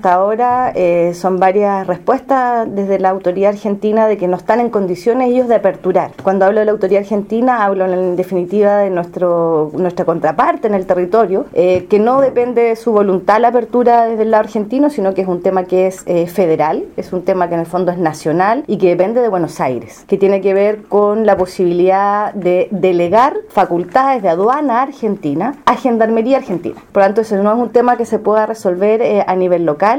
hasta ahora son varias respuestas desde la autoridad argentina de que no están en condiciones ellos de aperturar. Cuando hablo de la autoridad argentina, hablo en definitiva de nuestra contraparte en el territorio, que no depende de su voluntad la apertura desde el lado argentino, sino que es un tema que es federal, es un tema que en el fondo es nacional y que depende de Buenos Aires, que tiene que ver con la posibilidad de delegar facultades de aduana argentina a Gendarmería Argentina. Por lo tanto, eso no es un tema que se pueda resolver a nivel local,